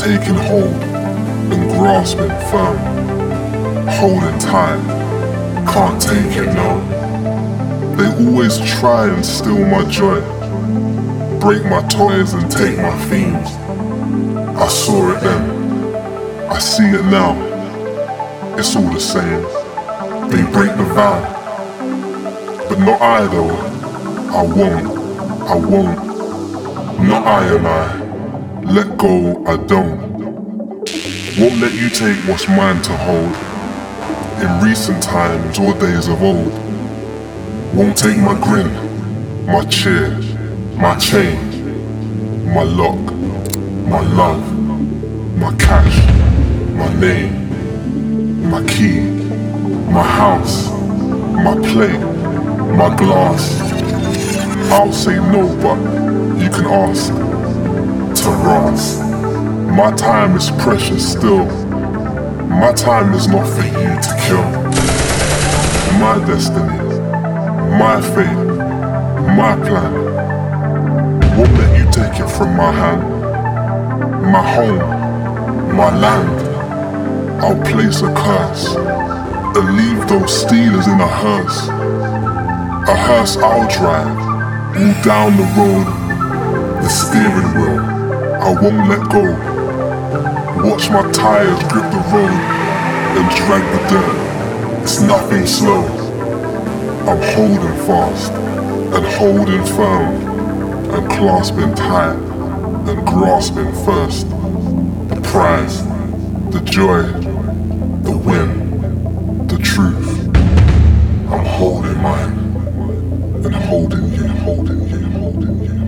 taking hold and grasping firm, holding tight, can't take it no. They always try and steal my joy, break my toys and take my themes. I saw it then, I see it now, it's all the same. They break the vow, but not I though. I won't, not I and I. Let go, I don't. Won't let you take what's mine to hold. In recent times or days of old. Won't take my grin, my cheer, my chain, my lock, my love, my cash, my name, my key, my house, my plate, my glass. I'll say no, but you can ask. Taras, my time is precious still. My time is not for you to kill. My destiny, my fate, my plan. Won't let you take it from my hand. My home, my land. I'll place a curse and leave those stealers in a hearse. A hearse I'll drive, all down the road, the steering wheel. I won't let go. Watch my tires grip the road and drag the dirt. It's nothing slow. I'm holding fast and holding firm and clasping tight and grasping first. The prize, the joy, the win, the truth. I'm holding mine and holding you, holding you, holding you.